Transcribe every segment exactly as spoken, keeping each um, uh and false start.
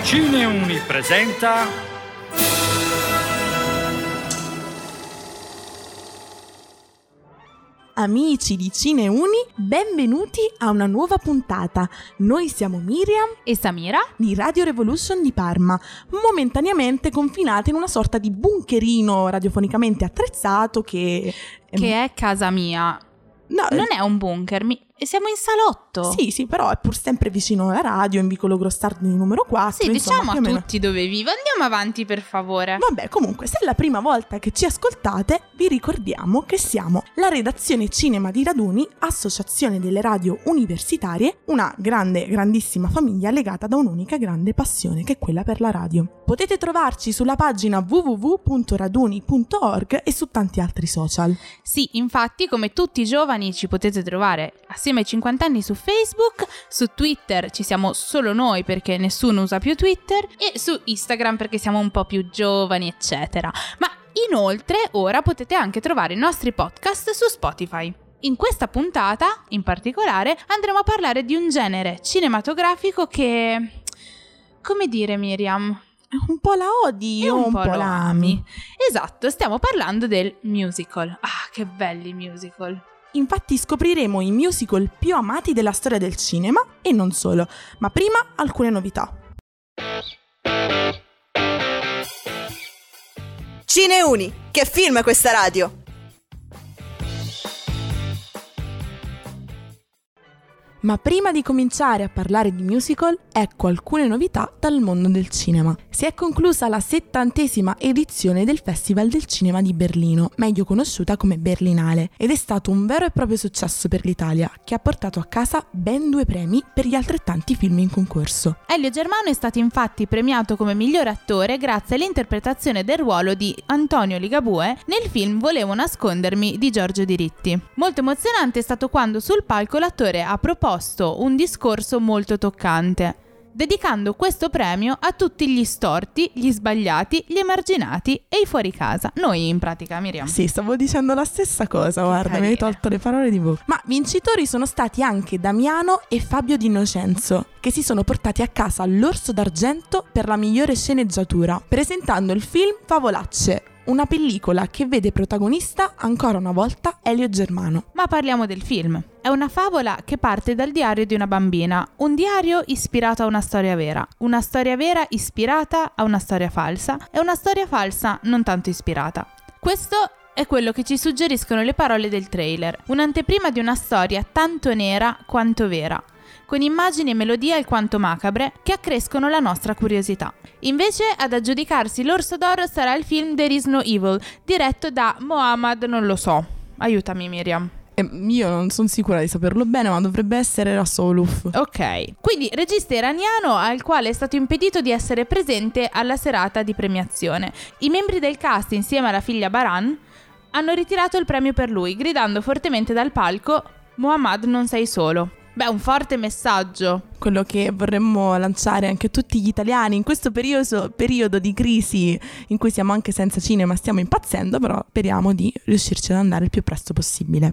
Cineuni presenta Amici di Cineuni, benvenuti a una nuova puntata. Noi siamo Miriam e Samira di Radio Revolution di Parma, momentaneamente confinate in una sorta di bunkerino radiofonicamente attrezzato che... che è casa mia. No, non è un bunker, mi... siamo in salotto. Sì, sì, però è pur sempre vicino alla radio, in vicolo Grostardi numero quattro. Sì, insomma, diciamo a tutti dove vivo. Andiamo avanti, per favore. Vabbè, comunque, se è la prima volta che ci ascoltate, vi ricordiamo che siamo la redazione Cinema di Raduni, associazione delle radio universitarie, una grande, grandissima famiglia legata da un'unica grande passione, che è quella per la radio. Potete trovarci sulla pagina w w w punto raduni punto org e su tanti altri social. Sì, infatti, come tutti i giovani, ci potete trovare assieme ai cinquanta anni su Facebook, su Twitter ci siamo solo noi perché nessuno usa più Twitter, e su Instagram perché siamo un po' più giovani, eccetera. Ma inoltre ora potete anche trovare i nostri podcast su Spotify. In questa puntata, in particolare, andremo a parlare di un genere cinematografico che... come dire, Miriam? Un po' la odi o un, un po' la ami. Esatto, stiamo parlando del musical. Ah, che belli musical. Infatti scopriremo i musical più amati della storia del cinema e non solo, ma prima alcune novità. Cineuni, che film è questa radio? Ma prima di cominciare a parlare di musical, ecco alcune novità dal mondo del cinema. Si è conclusa la settantesima edizione del Festival del Cinema di Berlino, meglio conosciuta come Berlinale, ed è stato un vero e proprio successo per l'Italia, che ha portato a casa ben due premi per gli altrettanti film in concorso. Elio Germano è stato infatti premiato come miglior attore grazie all'interpretazione del ruolo di Antonio Ligabue nel film Volevo nascondermi di Giorgio Diritti. Molto emozionante è stato quando sul palco l'attore ha proposto un discorso molto toccante, dedicando questo premio a tutti gli storti, gli sbagliati, gli emarginati e i fuori casa. Noi in pratica, Miriam. Sì, stavo dicendo la stessa cosa, guarda, mi hai tolto le parole di bocca. Ma vincitori sono stati anche Damiano e Fabio D'Innocenzo, che si sono portati a casa l'Orso d'Argento per la migliore sceneggiatura, presentando il film Favolacce, una pellicola che vede protagonista ancora una volta Elio Germano. Ma parliamo del film. È una favola che parte dal diario di una bambina, un diario ispirato a una storia vera, una storia vera ispirata a una storia falsa e una storia falsa non tanto ispirata. Questo è quello che ci suggeriscono le parole del trailer, un'anteprima di una storia tanto nera quanto vera, con immagini e melodie alquanto macabre che accrescono la nostra curiosità. Invece ad aggiudicarsi l'Orso d'Oro sarà il film There is no evil, diretto da Mohammad non lo so. Aiutami, Miriam. Eh, io non sono sicura di saperlo bene, ma dovrebbe essere Rasoluf. Ok, quindi regista iraniano al quale è stato impedito di essere presente alla serata di premiazione. I membri del cast, insieme alla figlia Baran, hanno ritirato il premio per lui, gridando fortemente dal palco: Mohammad, non sei solo. Beh, un forte messaggio. Quello che vorremmo lanciare anche a tutti gli italiani in questo periodo, periodo di crisi in cui siamo anche senza cinema, stiamo impazzendo, però speriamo di riuscirci ad andare il più presto possibile.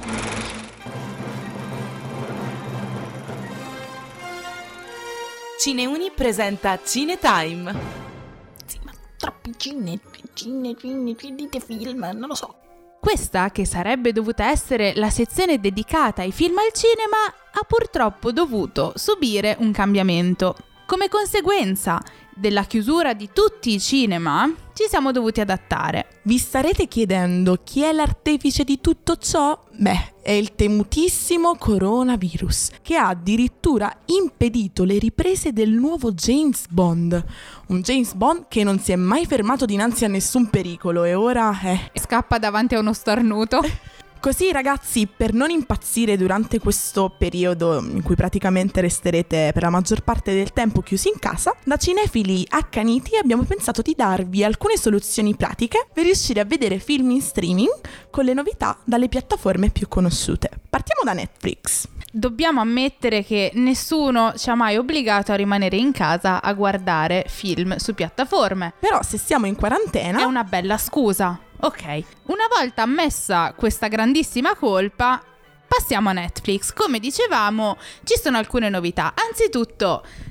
Cineuni presenta Cinetime. Sì, ma troppi cine, cine, cine, dite film, non lo so. Questa, che sarebbe dovuta essere la sezione dedicata ai film al cinema, ha purtroppo dovuto subire un cambiamento. Come conseguenza della chiusura di tutti i cinema, ci siamo dovuti adattare. Vi starete chiedendo chi è l'artefice di tutto ciò? Beh, è il temutissimo coronavirus, che ha addirittura impedito le riprese del nuovo James Bond. Un James Bond che non si è mai fermato dinanzi a nessun pericolo e ora è... scappa davanti a uno starnuto. Così, ragazzi, per non impazzire durante questo periodo in cui praticamente resterete per la maggior parte del tempo chiusi in casa, da cinefili accaniti abbiamo pensato di darvi alcune soluzioni pratiche per riuscire a vedere film in streaming con le novità dalle piattaforme più conosciute. Partiamo da Netflix. Dobbiamo ammettere che nessuno ci ha mai obbligato a rimanere in casa a guardare film su piattaforme. Però se siamo in quarantena... è una bella scusa. Ok, una volta ammessa questa grandissima colpa, passiamo a Netflix. Come dicevamo, ci sono alcune novità. Anzitutto,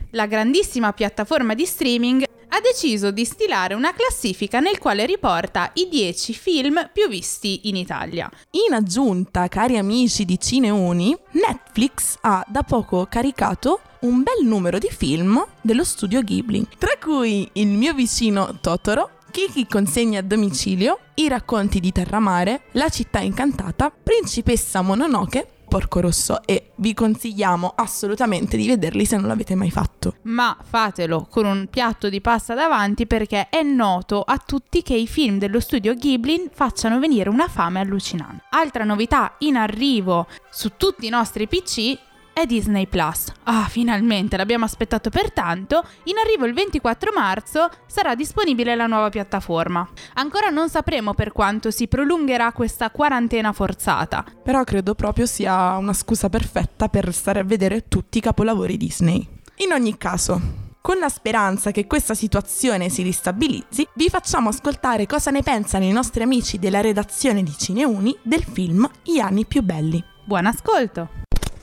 la grandissima piattaforma di streaming ha deciso di stilare una classifica nel quale riporta i dieci film più visti in Italia. In aggiunta, cari amici di Cineuni, Netflix ha da poco caricato un bel numero di film dello studio Ghibli, tra cui Il mio vicino Totoro, Kiki consegna a domicilio, I racconti di Terramare, La città incantata, Principessa Mononoke, Porco Rosso, e vi consigliamo assolutamente di vederli se non l'avete mai fatto. Ma fatelo con un piatto di pasta davanti, perché è noto a tutti che i film dello studio Ghibli facciano venire una fame allucinante. Altra novità in arrivo su tutti i nostri P C è Disney Plus. Ah, finalmente, l'abbiamo aspettato per tanto. In arrivo il ventiquattro marzo sarà disponibile la nuova piattaforma. Ancora non sapremo per quanto si prolungherà questa quarantena forzata, però credo proprio sia una scusa perfetta per stare a vedere tutti i capolavori Disney. In ogni caso, con la speranza che questa situazione si ristabilizzi, vi facciamo ascoltare cosa ne pensano i nostri amici della redazione di Cineuni del film Gli anni più belli. Buon ascolto!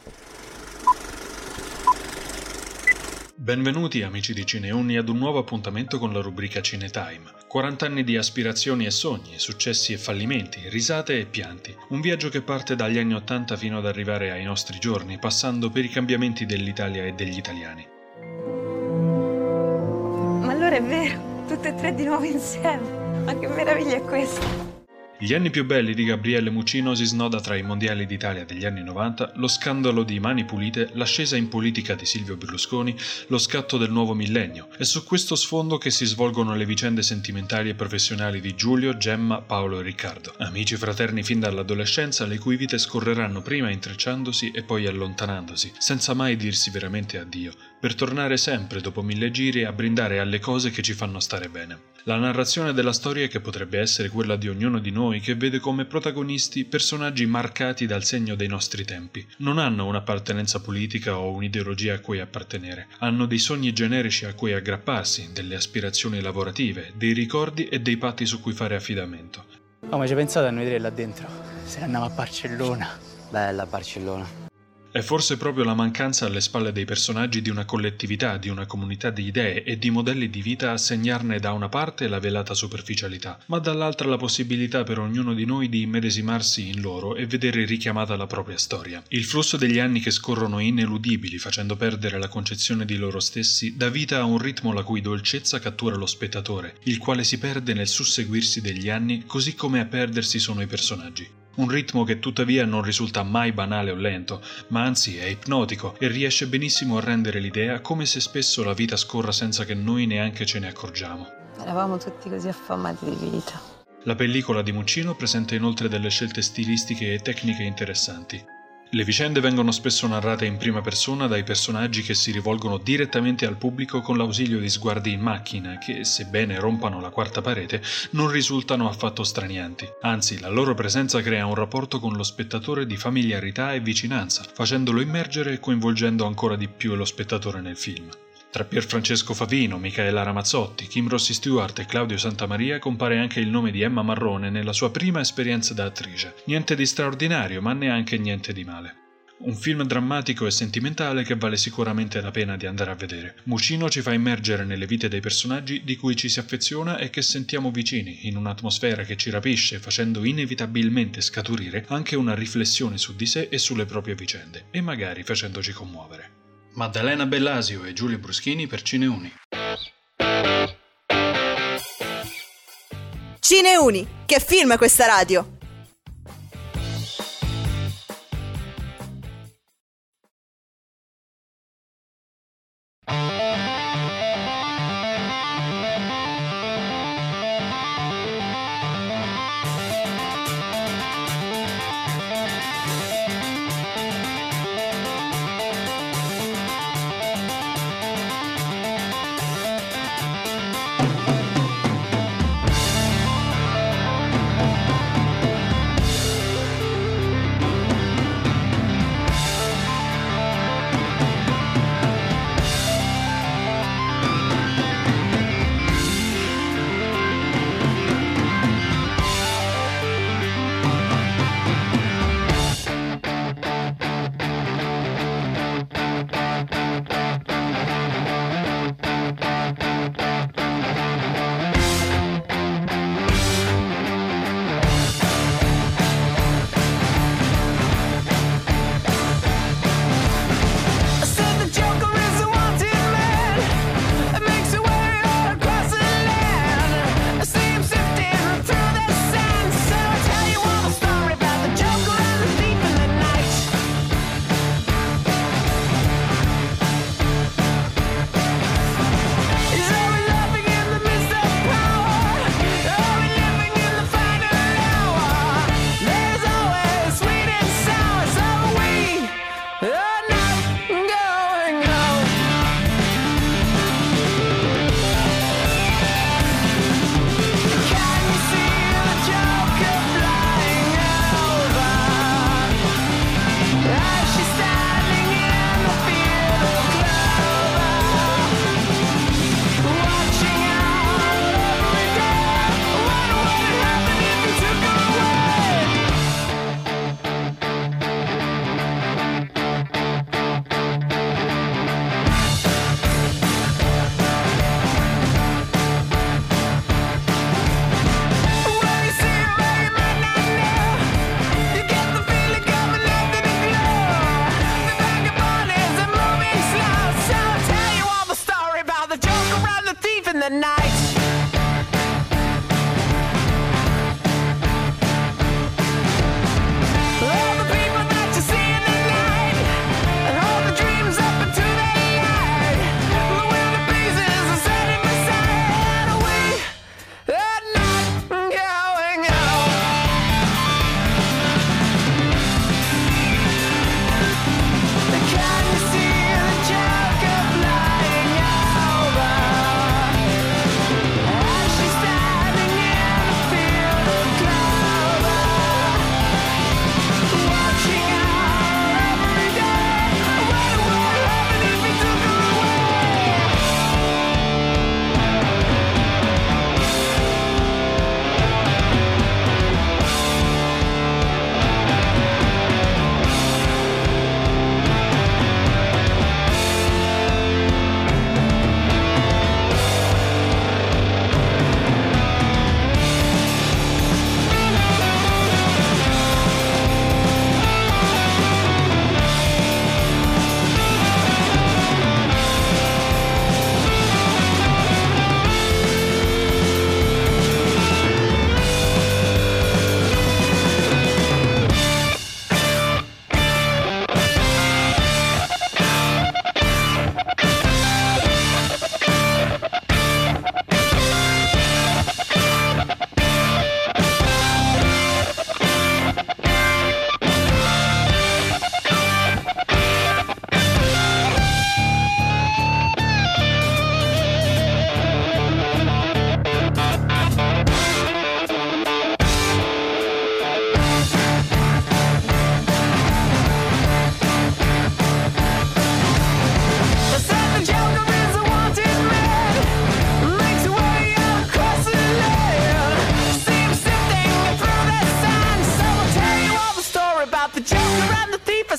Benvenuti amici di Cineuni ad un nuovo appuntamento con la rubrica Cinetime. quaranta anni di aspirazioni e sogni, successi e fallimenti, risate e pianti. Un viaggio che parte dagli anni ottanta fino ad arrivare ai nostri giorni, passando per i cambiamenti dell'Italia e degli italiani. Ma allora è vero, tutte e tre di nuovo insieme. Ma che meraviglia è questa? Gli anni più belli di Gabriele Muccino si snoda tra i mondiali d'Italia degli anni novanta, lo scandalo di Mani Pulite, l'ascesa in politica di Silvio Berlusconi, lo scatto del nuovo millennio. È su questo sfondo che si svolgono le vicende sentimentali e professionali di Giulio, Gemma, Paolo e Riccardo. Amici fraterni fin dall'adolescenza, le cui vite scorreranno prima intrecciandosi e poi allontanandosi, senza mai dirsi veramente addio, per tornare sempre dopo mille giri a brindare alle cose che ci fanno stare bene. La narrazione della storia, che potrebbe essere quella di ognuno di noi, che vede come protagonisti personaggi marcati dal segno dei nostri tempi. Non hanno un'appartenenza politica o un'ideologia a cui appartenere, hanno dei sogni generici a cui aggrapparsi, delle aspirazioni lavorative, dei ricordi e dei patti su cui fare affidamento. Oh, ma ci hai pensato a noi tre là dentro? Se ne andiamo a Barcellona. Bella Barcellona. È forse proprio la mancanza alle spalle dei personaggi di una collettività, di una comunità di idee e di modelli di vita a segnarne da una parte la velata superficialità, ma dall'altra la possibilità per ognuno di noi di immedesimarsi in loro e vedere richiamata la propria storia. Il flusso degli anni che scorrono ineludibili, facendo perdere la concezione di loro stessi, dà vita a un ritmo la cui dolcezza cattura lo spettatore, il quale si perde nel susseguirsi degli anni, così come a perdersi sono i personaggi. Un ritmo che tuttavia non risulta mai banale o lento, ma anzi è ipnotico e riesce benissimo a rendere l'idea come se spesso la vita scorra senza che noi neanche ce ne accorgiamo. Eravamo tutti così affamati di vita. La pellicola di Muccino presenta inoltre delle scelte stilistiche e tecniche interessanti. Le vicende vengono spesso narrate in prima persona dai personaggi che si rivolgono direttamente al pubblico con l'ausilio di sguardi in macchina che, sebbene rompano la quarta parete, non risultano affatto stranianti. Anzi, la loro presenza crea un rapporto con lo spettatore di familiarità e vicinanza, facendolo immergere e coinvolgendo ancora di più lo spettatore nel film. Tra Pierfrancesco Favino, Micaela Ramazzotti, Kim Rossi Stewart e Claudio Santamaria compare anche il nome di Emma Marrone nella sua prima esperienza da attrice. Niente di straordinario, ma neanche niente di male. Un film drammatico e sentimentale che vale sicuramente la pena di andare a vedere. Muccino ci fa immergere nelle vite dei personaggi di cui ci si affeziona e che sentiamo vicini, in un'atmosfera che ci rapisce, facendo inevitabilmente scaturire anche una riflessione su di sé e sulle proprie vicende, e magari facendoci commuovere. Maddalena Bellasio e Giulio Bruschini per Cineuni. Cineuni, che film è questa radio?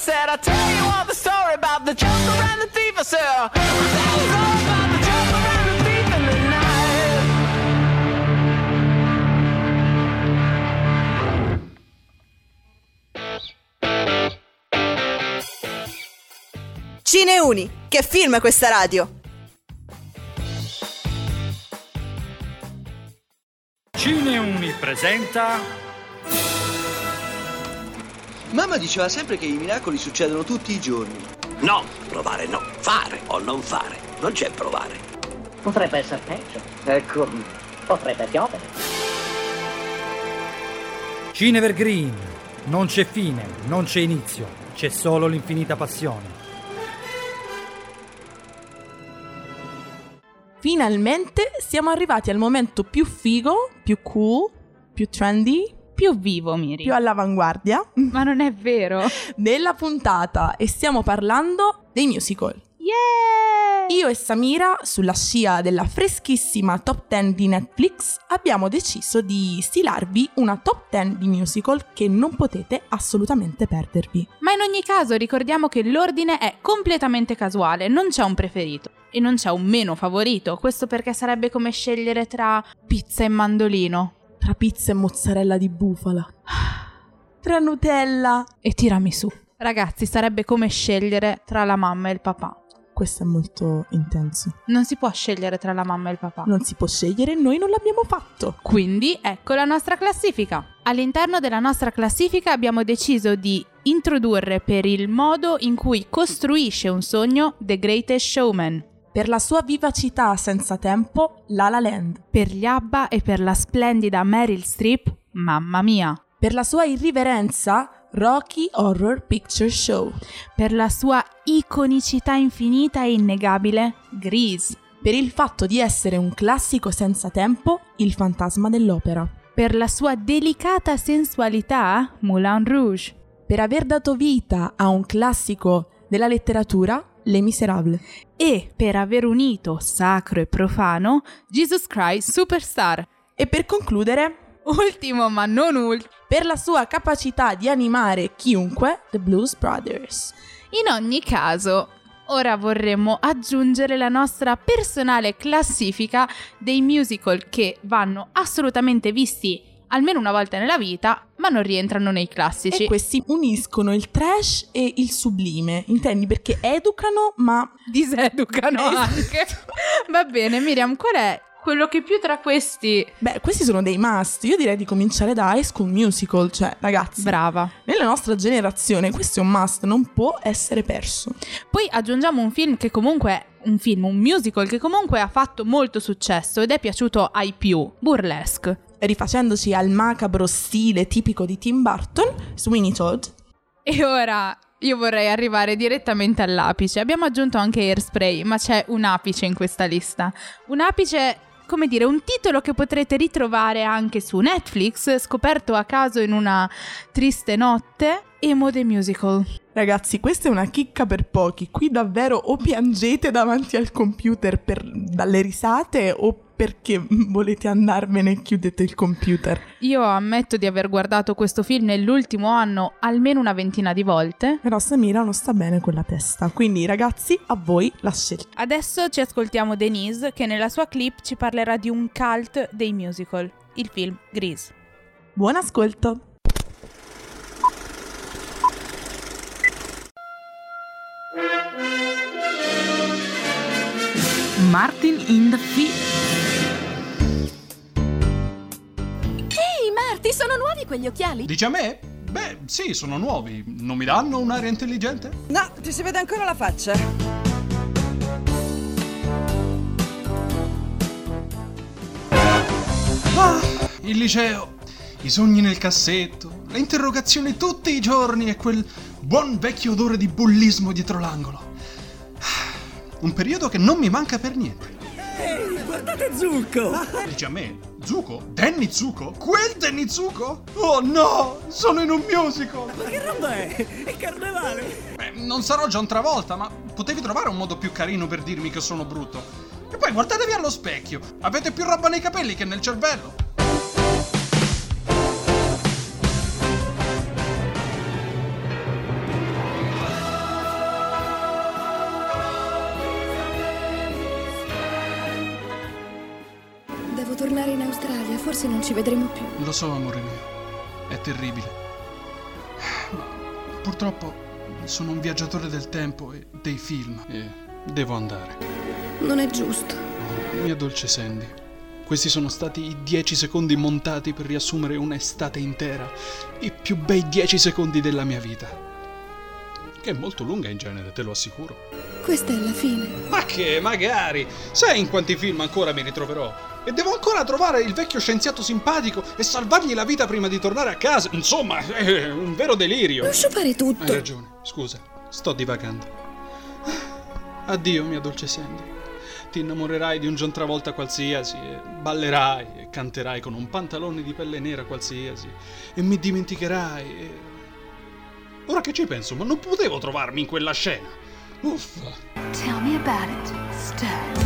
said, I'll tell you all the story about the joker and the thief. I said, I'll tell you all about the joker and the thief in the night. Cineuni, che film è questa radio? Cineuni presenta... Mamma diceva sempre che i miracoli succedono tutti i giorni. No, provare no, fare o non fare, non c'è provare. Potrebbe essere peggio. Ecco, potrebbe piovere. Cinevergreen, non c'è fine, non c'è inizio, c'è solo l'infinita passione. Finalmente siamo arrivati al momento più figo, più cool, più trendy, più vivo, Miri, più all'avanguardia. Ma non è vero. Della puntata, e stiamo parlando dei musical. Yeah! Io e Samira, sulla scia della freschissima top dieci di Netflix, abbiamo deciso di stilarvi una top dieci di musical che non potete assolutamente perdervi. Ma in ogni caso ricordiamo che l'ordine è completamente casuale, non c'è un preferito e non c'è un meno favorito. Questo perché sarebbe come scegliere tra pizza e mandolino, tra pizza e mozzarella di bufala, tra Nutella e tiramisù. Ragazzi, sarebbe come scegliere tra la mamma e il papà. Questo è molto intenso. Non si può scegliere tra la mamma e il papà. Non si può scegliere, noi non l'abbiamo fatto. Quindi ecco la nostra classifica. All'interno della nostra classifica abbiamo deciso di introdurre per il modo in cui costruisce un sogno The Greatest Showman. Per la sua vivacità senza tempo, La La Land. Per gli ABBA e per la splendida Meryl Streep, mamma mia. Per la sua irriverenza, Rocky Horror Picture Show. Per la sua iconicità infinita e innegabile, Grease. Per il fatto di essere un classico senza tempo, Il fantasma dell'opera. Per la sua delicata sensualità, Moulin Rouge. Per aver dato vita a un classico della letteratura, Les Misérables. E per aver unito sacro e profano, Jesus Christ Superstar. E per concludere, ultimo ma non ultimo, per la sua capacità di animare chiunque, The Blues Brothers. In ogni caso, ora vorremmo aggiungere la nostra personale classifica dei musical che vanno assolutamente visti almeno una volta nella vita, ma non rientrano nei classici. E questi uniscono il trash e il sublime, intendi? Perché educano, ma diseducano anche. Va bene, Miriam, qual è quello che più tra questi... Beh, questi sono dei must. Io direi di cominciare da High School Musical. Cioè, ragazzi, brava, nella nostra generazione questo è un must, non può essere perso. Poi aggiungiamo un film che comunque un film, un musical che comunque ha fatto molto successo ed è piaciuto ai più, Burlesque. Rifacendoci al macabro stile tipico di Tim Burton, Sweeney Todd. E ora io vorrei arrivare direttamente all'apice. Abbiamo aggiunto anche Hairspray, ma c'è un apice in questa lista. Un apice, come dire, un titolo che potrete ritrovare anche su Netflix, scoperto a caso in una triste notte, Emo the Musical. Ragazzi, questa è una chicca per pochi. Qui davvero o piangete davanti al computer per, dalle risate o perché volete andarvene e chiudete il computer. Io ammetto di aver guardato questo film nell'ultimo anno almeno una ventina di volte. Però Samira non sta bene con la testa. Quindi ragazzi, a voi la scelta. Adesso ci ascoltiamo Denise, che nella sua clip ci parlerà di un cult dei musical, il film Grease. Buon ascolto. Martin in the Field. Ehi Marty, sono nuovi quegli occhiali? Dici a me? Beh, sì, sono nuovi. Non mi danno un'aria intelligente? No, ti si vede ancora la faccia. Ah, il liceo, i sogni nel cassetto, le interrogazioni tutti i giorni e quel buon vecchio odore di bullismo dietro l'angolo. Un periodo che non mi manca per niente. Ehi, guardate Zuko! Dici a me? Zuko? Danny Zuko? Quel Danny Zuko? Oh no! Sono in un musical! Ma che roba è? È carnevale! Beh, non sarò John Travolta, ma potevi trovare un modo più carino per dirmi che sono brutto. E poi guardatevi allo specchio! Avete più roba nei capelli che nel cervello! tornare in Australia, forse non ci vedremo più. Lo so, amore mio, è terribile. Ma purtroppo sono un viaggiatore del tempo e dei film e devo andare. Non è giusto. Oh, mia dolce Sandy, questi sono stati i dieci secondi montati per riassumere un'estate intera, i più bei dieci secondi della mia vita. Che è molto lunga in genere, te lo assicuro. Questa è la fine. Ma che, magari! Sai in quanti film ancora mi ritroverò? E devo ancora trovare il vecchio scienziato simpatico e salvargli la vita prima di tornare a casa. Insomma, è un vero delirio. Non sciupare tutto. Hai ragione, scusa, sto divagando. Addio, mia dolce Sandy. Ti innamorerai di un John Travolta qualsiasi e ballerai e canterai con un pantalone di pelle nera qualsiasi e mi dimenticherai e... Ora che ci penso, ma non potevo trovarmi in quella scena. Uffa. Tell me about it, Stud.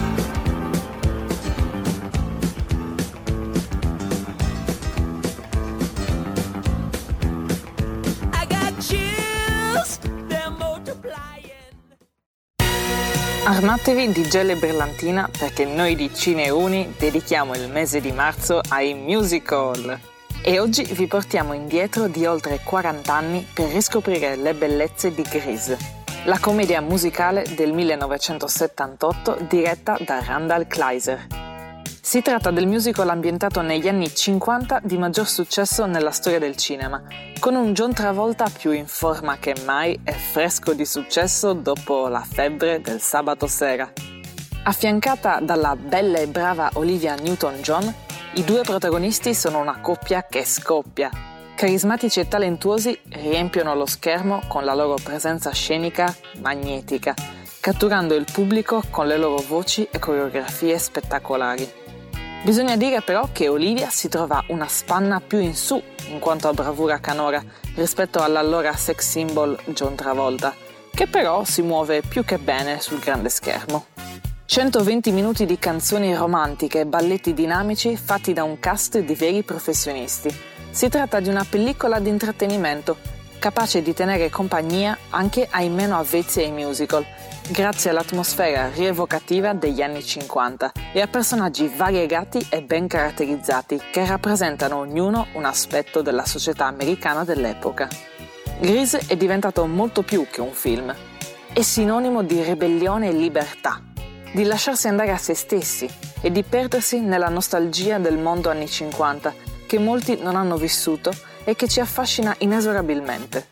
Armatevi di gel e brillantina perché noi di Cineuni dedichiamo il mese di marzo ai musical. E oggi vi portiamo indietro di oltre quaranta anni per riscoprire le bellezze di Grease, la commedia musicale del millenovecentosettantotto diretta da Randall Kleiser. Si tratta del musical ambientato negli anni cinquanta di maggior successo nella storia del cinema, con un John Travolta più in forma che mai e fresco di successo dopo la febbre del sabato sera. Affiancata dalla bella e brava Olivia Newton-John, i due protagonisti sono una coppia che scoppia. Carismatici e talentuosi riempiono lo schermo con la loro presenza scenica magnetica, catturando il pubblico con le loro voci e coreografie spettacolari. Bisogna dire però che Olivia si trova una spanna più in su in quanto a bravura canora rispetto all'allora sex symbol John Travolta, che però si muove più che bene sul grande schermo. centoventi minuti di canzoni romantiche e balletti dinamici fatti da un cast di veri professionisti. Si tratta di una pellicola di intrattenimento, capace di tenere compagnia anche ai meno avvezzi ai musical, grazie all'atmosfera rievocativa degli anni cinquanta e a personaggi variegati e ben caratterizzati che rappresentano ognuno un aspetto della società americana dell'epoca. Grease è diventato molto più che un film. È sinonimo di ribellione e libertà, di lasciarsi andare a se stessi e di perdersi nella nostalgia del mondo anni cinquanta che molti non hanno vissuto e che ci affascina inesorabilmente.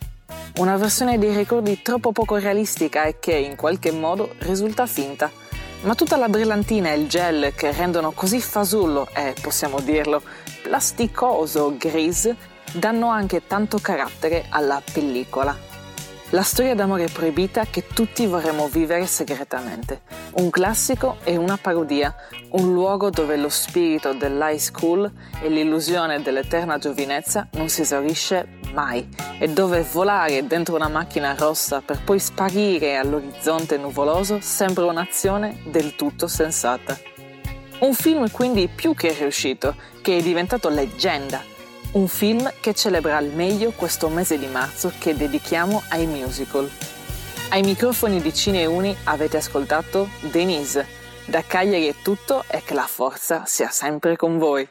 Una versione dei ricordi troppo poco realistica e che, in qualche modo, risulta finta. Ma tutta la brillantina e il gel che rendono così fasullo e, possiamo dirlo, plasticoso Grease danno anche tanto carattere alla pellicola. La storia d'amore proibita che tutti vorremmo vivere segretamente. Un classico e una parodia, un luogo dove lo spirito dell'high school e l'illusione dell'eterna giovinezza non si esaurisce mai e dove volare dentro una macchina rossa per poi sparire all'orizzonte nuvoloso sembra un'azione del tutto sensata. Un film quindi più che riuscito, che è diventato leggenda. Un film che celebra al meglio questo mese di marzo che dedichiamo ai musical. Ai microfoni di Cineuni avete ascoltato Denise. Da Cagliari è tutto e che la forza sia sempre con voi.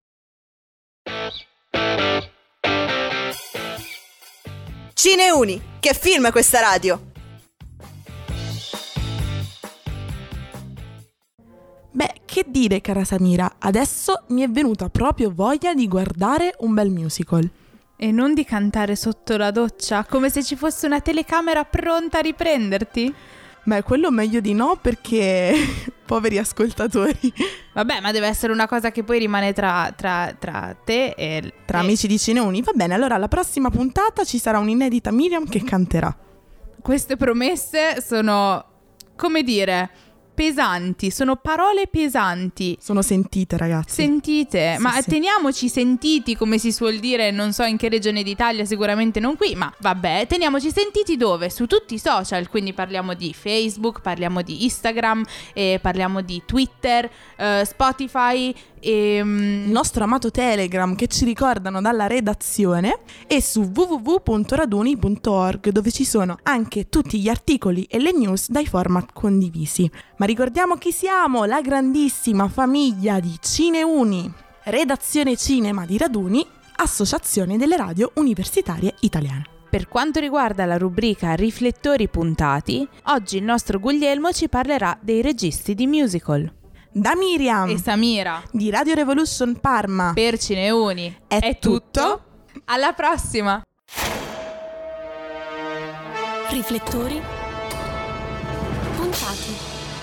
Cineuni, che film è questa radio? Beh, che dire, cara Samira, adesso mi è venuta proprio voglia di guardare un bel musical. E non di cantare sotto la doccia, come se ci fosse una telecamera pronta a riprenderti? Beh, quello meglio di no, perché poveri ascoltatori. Vabbè, ma deve essere una cosa che poi rimane tra, tra, tra te e... Tra e... amici di Cineuni. Va bene, allora alla prossima puntata ci sarà un'inedita Miriam che canterà. Queste promesse sono, come dire... pesanti, sono parole pesanti. Sono sentite, ragazzi. Sentite, sì, ma sì. Teniamoci sentiti, come si suol dire, non so in che regione d'Italia, sicuramente non qui, ma vabbè, teniamoci sentiti dove? Su tutti i social, quindi parliamo di Facebook, parliamo di Instagram, eh, parliamo di Twitter, eh, Spotify, e il nostro amato Telegram che ci ricordano dalla redazione, e su w w w punto raduni punto org, dove ci sono anche tutti gli articoli e le news dai format condivisi. Ma ricordiamo chi siamo, la grandissima famiglia di Cineuni, redazione cinema di Raduni, associazione delle radio universitarie italiane. Per quanto riguarda la rubrica Riflettori puntati, oggi il nostro Guglielmo ci parlerà dei registi di musical. Da Miriam e Samira di Radio Revolution Parma per Cineuni è, è tutto. tutto. Alla prossima! Riflettori puntati.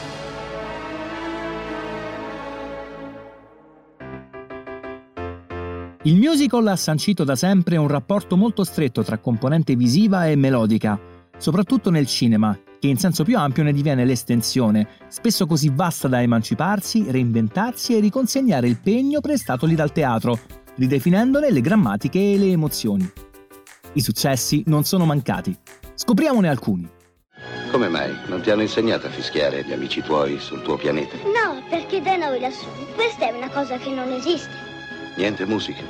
Il musical ha sancito da sempre un rapporto molto stretto tra componente visiva e melodica, soprattutto nel cinema, che in senso più ampio ne diviene l'estensione, spesso così vasta da emanciparsi, reinventarsi e riconsegnare il pegno prestatogli dal teatro, ridefinendone le grammatiche e le emozioni. I successi non sono mancati. Scopriamone alcuni. Come mai? Non ti hanno insegnato a fischiare gli amici tuoi sul tuo pianeta? No, perché da noi lassù questa è una cosa che non esiste. Niente musica?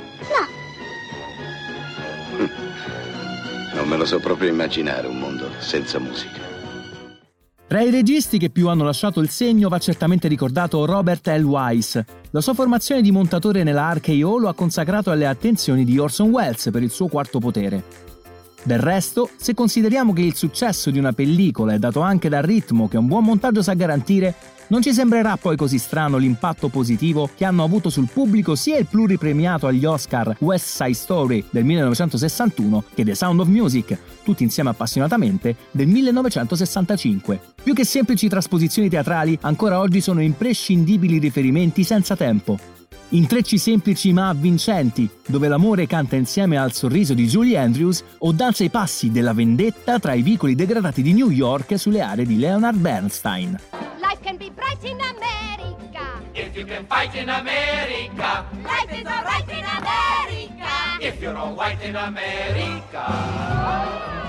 No. Non me lo so proprio immaginare un mondo senza musica. Tra i registi che più hanno lasciato il segno va certamente ricordato Robert L. Wise. La sua formazione di montatore nella R K O lo ha consacrato alle attenzioni di Orson Welles per il suo Quarto Potere. Del resto, se consideriamo che il successo di una pellicola è dato anche dal ritmo che un buon montaggio sa garantire, non ci sembrerà poi così strano l'impatto positivo che hanno avuto sul pubblico sia il pluripremiato agli Oscar West Side Story del millenovecentosessantuno che The Sound of Music, tutti insieme appassionatamente, del millenovecentosessantacinque. Più che semplici trasposizioni teatrali, ancora oggi sono imprescindibili riferimenti senza tempo. Intrecci semplici ma avvincenti, dove l'amore canta insieme al sorriso di Julie Andrews o danza i passi della vendetta tra i vicoli degradati di New York sulle aree di Leonard Bernstein. Life can be bright in America. If you can fight in America. Life is alright in America. If you're all white in America.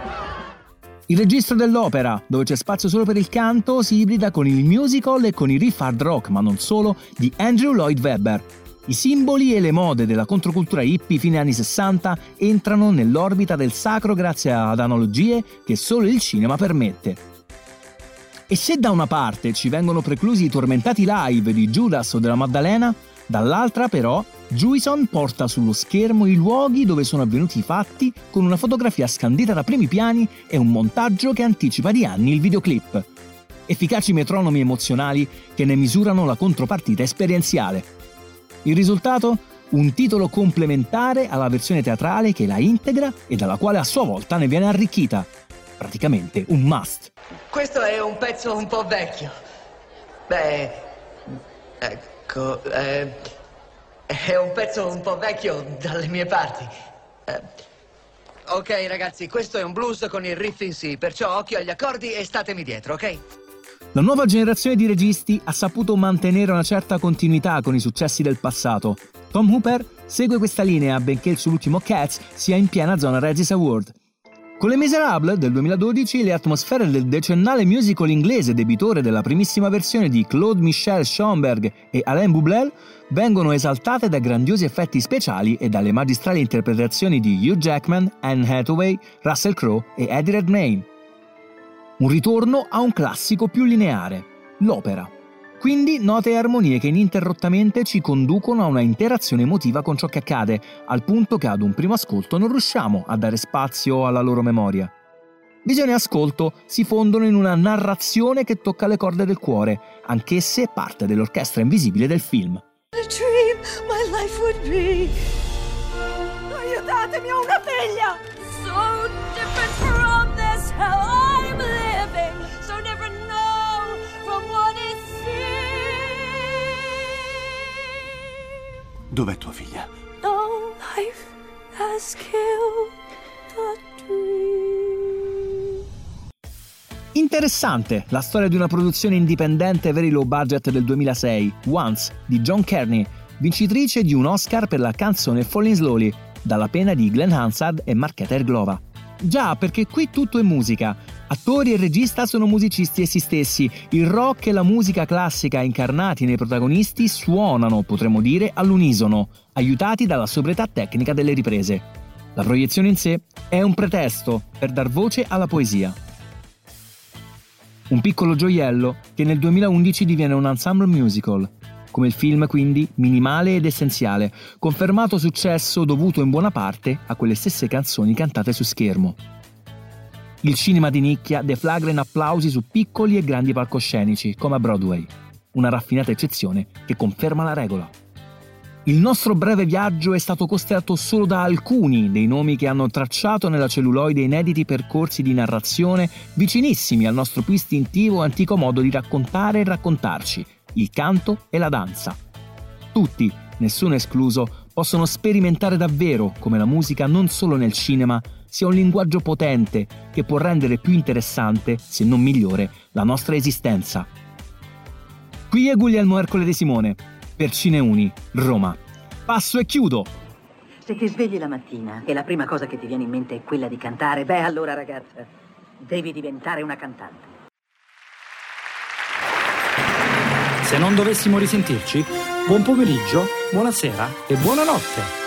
Il registro dell'opera, dove c'è spazio solo per il canto, si ibrida con il musical e con i riff hard rock, ma non solo, di Andrew Lloyd Webber. I simboli e le mode della controcultura hippie fine anni sessanta entrano nell'orbita del sacro grazie ad analogie che solo il cinema permette. E se da una parte ci vengono preclusi i tormentati live di Judas o della Maddalena, dall'altra però Juison porta sullo schermo i luoghi dove sono avvenuti i fatti con una fotografia scandita da primi piani e un montaggio che anticipa di anni il videoclip. Efficaci metronomi emozionali che ne misurano la contropartita esperienziale. Il risultato? Un titolo complementare alla versione teatrale che la integra e dalla quale a sua volta ne viene arricchita. Praticamente un must. Questo è un pezzo un po' vecchio. Beh, ecco, eh, è un pezzo un po' vecchio dalle mie parti. Eh, ok ragazzi, questo è un blues con il riff in sì, perciò occhio agli accordi e statemi dietro, ok? La nuova generazione di registi ha saputo mantenere una certa continuità con i successi del passato. Tom Hooper segue questa linea, benché il suo ultimo Cats sia in piena zona Regis Award. Con Les Misérables del duemiladodici, le atmosfere del decennale musical inglese debitore della primissima versione di Claude Michel Schoenberg e Alain Boublil vengono esaltate da grandiosi effetti speciali e dalle magistrali interpretazioni di Hugh Jackman, Anne Hathaway, Russell Crowe e Eddie Redmayne. Un ritorno a un classico più lineare, l'opera. Quindi note e armonie che ininterrottamente ci conducono a una interazione emotiva con ciò che accade, al punto che ad un primo ascolto non riusciamo a dare spazio alla loro memoria. Visione e ascolto si fondono in una narrazione che tocca le corde del cuore, anch'esse parte dell'orchestra invisibile del film. A dream my life would be. Aiutatemi, ho una figlia! So different from this hell I'm living. So different now from what it Dov'è tua figlia? No life has killed the dream. Interessante la storia di una produzione indipendente very low budget del duemilasei, Once, di John Kearney, vincitrice di un Oscar per la canzone Falling Slowly, dalla penna di Glenn Hansard e Markéta Irglová. Già, perché qui tutto è musica, Attori e regista sono musicisti essi stessi. Il rock e la musica classica incarnati nei protagonisti suonano, potremmo dire, all'unisono, aiutati dalla sobrietà tecnica delle riprese. La proiezione in sé è un pretesto per dar voce alla poesia. Un piccolo gioiello che nel duemilaundici diviene un ensemble musical. Come il film, quindi, minimale ed essenziale, confermato successo dovuto in buona parte a quelle stesse canzoni cantate su schermo. Il cinema di nicchia deflagra in applausi su piccoli e grandi palcoscenici, come a Broadway. Una raffinata eccezione che conferma la regola. Il nostro breve viaggio è stato costellato solo da alcuni dei nomi che hanno tracciato nella celluloide inediti percorsi di narrazione vicinissimi al nostro più istintivo e antico modo di raccontare e raccontarci, il canto e la danza. Tutti, nessuno escluso, possono sperimentare davvero come la musica non solo nel cinema sia un linguaggio potente che può rendere più interessante, se non migliore, la nostra esistenza. Qui è Guglielmo Ercole De Simone, per Cineuni, Roma. Passo e chiudo! Se ti svegli la mattina e la prima cosa che ti viene in mente è quella di cantare, beh allora ragazza, devi diventare una cantante. Se non dovessimo risentirci, buon pomeriggio, buonasera e buonanotte.